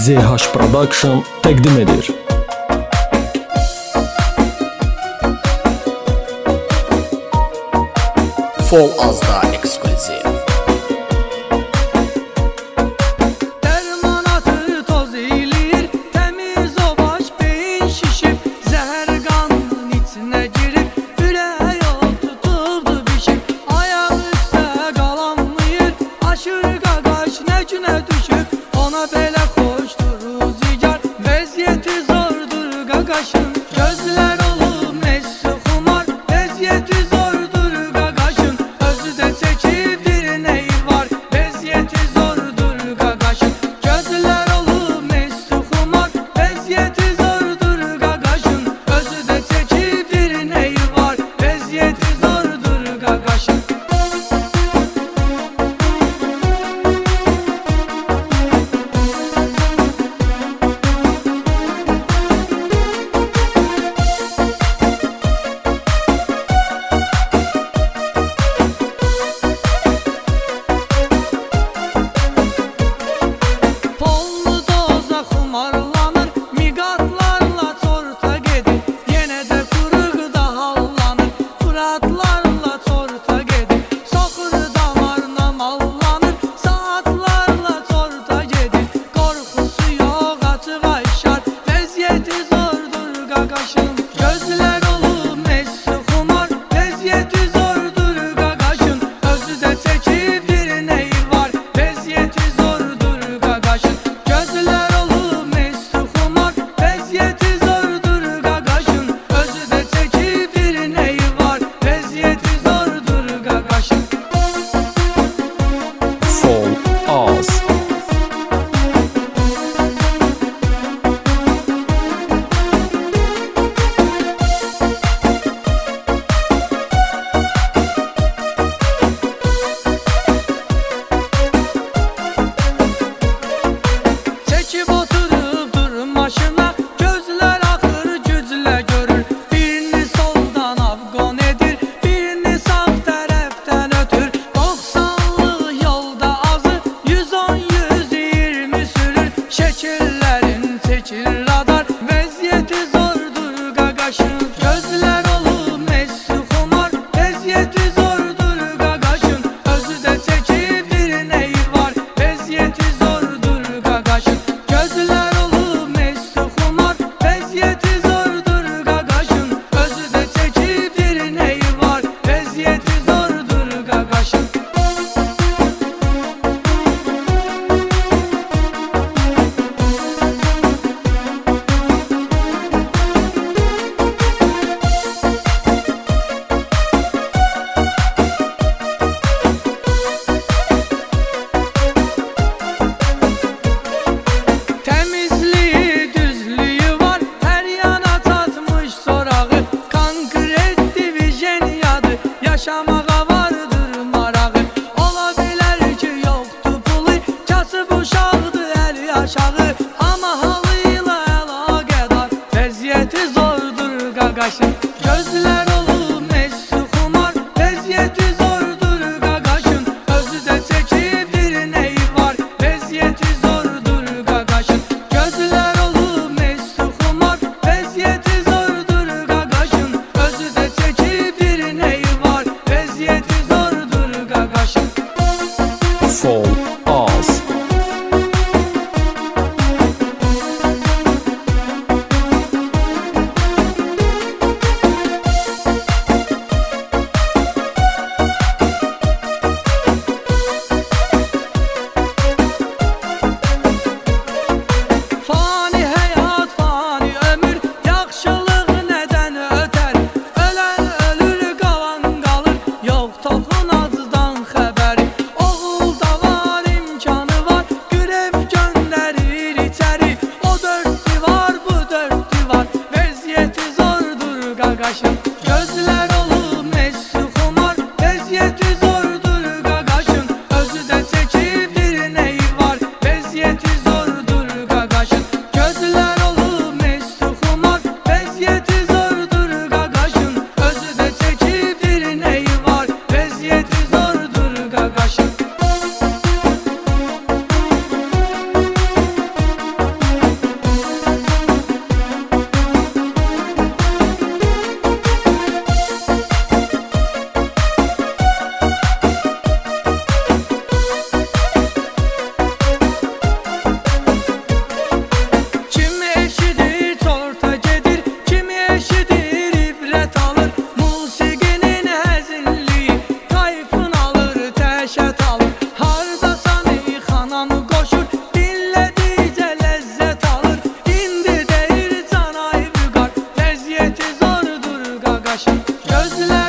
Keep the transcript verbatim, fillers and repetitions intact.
Z H Production təqdim edir. Fol Azda ekskluziv. Gözler olur mesut kumar, vəziyyəti zordur qaqaşın. Özü də çəkib dirinəyi var, vəziyyəti zordur qaqaşın. Gözlər olur mesut kumar, vəziyyəti zordur qaqaşın. Özü də çəkib dirinəyi var, vəziyyəti zordur qaqaşın. Gözler olur mesut kumar, vəziyyəti zordur qaqaşın. Özü də çəkib dirinəyi var, vəziyyəti zordur qaqaşın. Gözlər olur mesut kumar, vəziyyəti zordur qaqaşın. Özü də çəkib dirinəyi var, vəziyyəti zordur qaqaşın. Fol Az. Çekip oturup durun maşına, gözler axır güclə görür. Birini soldan afqon edir, birini sağ tərəfdən ötür. Doxsanlı yolda azı, yüz on yüz iyirmi sürür. Şəkillərin çəkir radar, vəziyyəti zordur qaqaşın. Gözlər olur mesut kumar, vəziyyəti zordur qaqaşın. Özü də çəkib dirinəyi var, vəziyyəti zordur qaqaşın. Gözlər olur mesut kumar, vəziyyəti zordur qaqaşın. Özü də çəkib dirinəyi var, vəziyyəti zordur qaqaşın. Temizliği, düzlüğü var, her yana tatmış sorağı. Konkret divizeniyadı, yaşamağa vardır marağı. Ola bilər ki yoxdur pulu, kasıb uşaqdır əli aşağı. Amma halıyla əlaqədar, vəziyyəti zordur qaqaşın. Gözlər olur mesut kumar, vəziyyəti zordur qaqaşın. Özü də çəkib dirinəyi var, vəziyyəti zordur qaqaşın. Gözlər olur mesut kumar, vəziyyəti zordur qaqaşın. Özü də çəkib dirinəyi var, vəziyyəti zordur qaqaşın. Fol Az. Fani həyat, fani ömür, yaxşılıq nədən ötər? Ölən ölür, qalan qalır, yox toxun acıdan xəbəri. Oğulda var, imkanı var, qürev göndərir içəri. O dörd divar, bu dörd divar, vəziyyəti zordur qaqaşın. Gözlər olur mesut kumar, vəziyyəti zordur qaqaşın. Özü də çəkib dirinəyi var, vəziyyəti zordur qaqaşın. Gözlər olur mesut kumar, vəziyyəti zordur qaqaşın. Özü də çəkib dirinəyi var, vəziyyəti zordur qaqaşın. gözlər